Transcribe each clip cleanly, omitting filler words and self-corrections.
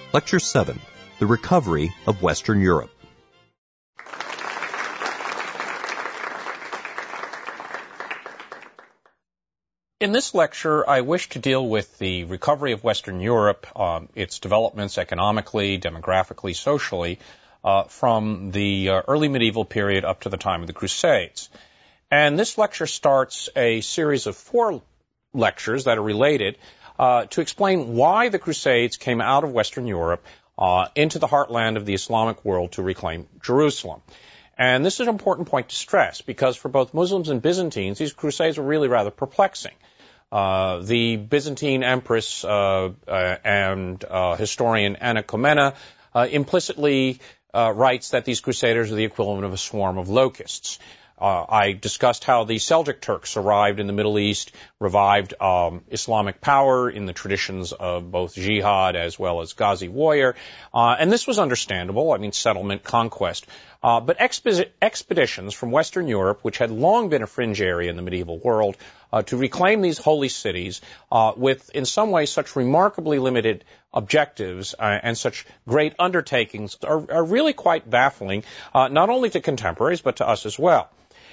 Lecture 7, The Recovery of Western Europe. In this lecture, I wish to deal with the recovery of Western Europe, its developments economically, demographically, socially, from the early medieval period up to the time of the Crusades. And this lecture starts a series of 4 lectures that are related to explain why the Crusades came out of Western Europe into the heartland of the Islamic world to reclaim Jerusalem. And this is an important point to stress because for both Muslims and Byzantines, these Crusades were really rather perplexing. The Byzantine empress and historian Anna Comnena implicitly writes that these Crusaders are the equivalent of a swarm of locusts. I discussed how the Seljuk Turks arrived in the Middle East, revived Islamic power in the traditions of both jihad as well as Ghazi warrior, and this was understandable, settlement, conquest. But expeditions from Western Europe, which had long been a fringe area in the medieval world, to reclaim these holy cities with, in some ways, such remarkably limited objectives and such great undertakings are really quite baffling, not only to contemporaries, but to us as well.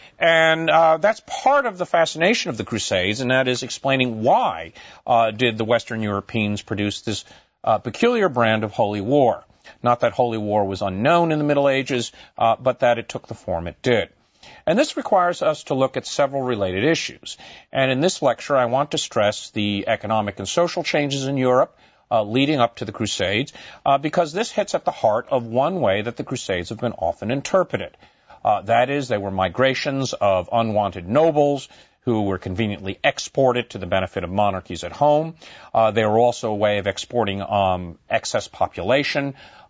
And that's part of the fascination of the Crusades, and that is explaining why did the Western Europeans produce this peculiar brand of holy war. Not that holy war was unknown in the Middle Ages, but that it took the form it did. And this requires us to look at several related issues. And in this lecture, I want to stress the economic and social changes in Europe leading up to the Crusades, because this hits at the heart of one way that the Crusades have been often interpreted. That is, they were migrations of unwanted nobles who were conveniently exported to the benefit of monarchies at home. They were also a way of exporting excess population,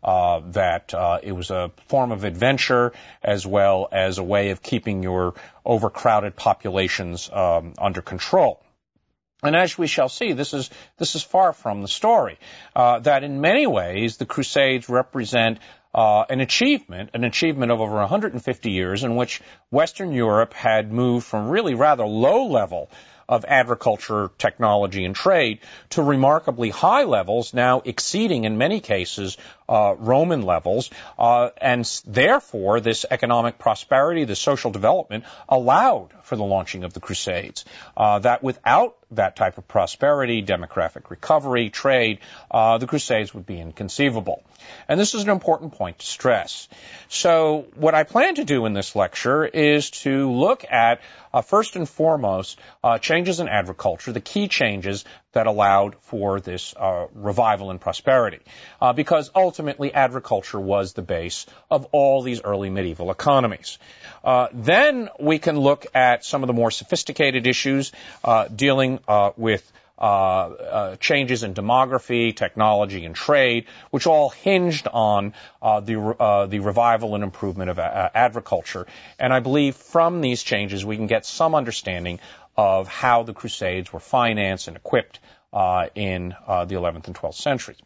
that it was a form of adventure as well as a way of keeping your overcrowded populations under control. And as we shall see, this is far from the story. That in many ways the Crusades represent an achievement of over 150 years in which Western Europe had moved from really rather low level of agriculture, technology, and trade to remarkably high levels, now exceeding in many cases Roman levels, and therefore this economic prosperity, the social development, allowed for the launching of the Crusades. That without that type of prosperity, demographic recovery, trade, the Crusades would be inconceivable. And this is an important point to stress. So what I plan to do in this lecture is to look at, first and foremost, changes in agriculture, the key changes that allowed for this revival and prosperity, because ultimately agriculture was the base of all these early medieval economies. Then we can look at some of the more sophisticated issues dealing with changes in demography, technology, and trade, which all hinged on the revival and improvement of agriculture. And I believe from these changes we can get some understanding of how the Crusades were financed and equipped in the 11th and 12th centuries.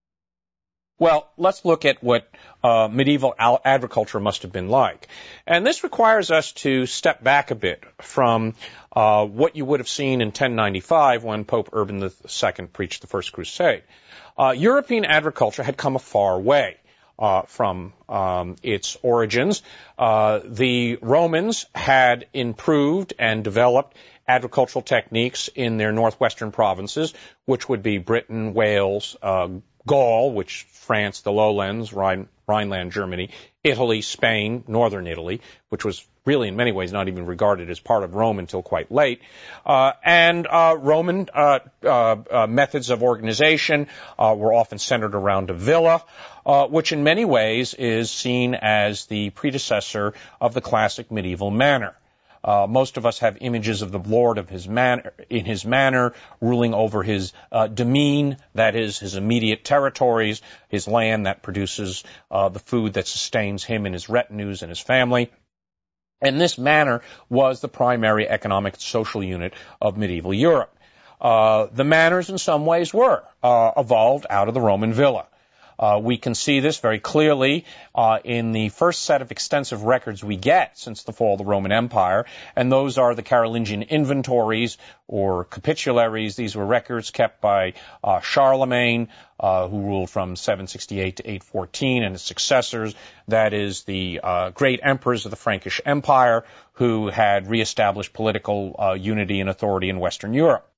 Well, let's look at what medieval agriculture must have been like. And this requires us to step back a bit from what you would have seen in 1095 when Pope Urban II preached the First Crusade. European agriculture had come a far way from its origins. The Romans had improved and developed agricultural techniques in their northwestern provinces, which would be Britain, Wales, Gaul, which France, the lowlands, Rhineland, Germany, Italy, Spain, northern Italy, which was really in many ways not even regarded as part of Rome until quite late, and Roman methods of organization were often centered around a villa, which in many ways is seen as the predecessor of the classic medieval manor. Most of us have images of the lord of his manor, in his manor, ruling over his demesne, that is, his immediate territories, his land that produces the food that sustains him and his retinues and his family. And this manor was the primary economic and social unit of medieval Europe. The manors in some ways were evolved out of the Roman villa. We can see this very clearly in the first set of extensive records we get since the fall of the Roman Empire, and those are the Carolingian inventories or capitularies. These were records kept by Charlemagne, who ruled from 768 to 814, and his successors, that is, the great emperors of the Frankish Empire, who had reestablished political unity and authority in Western Europe.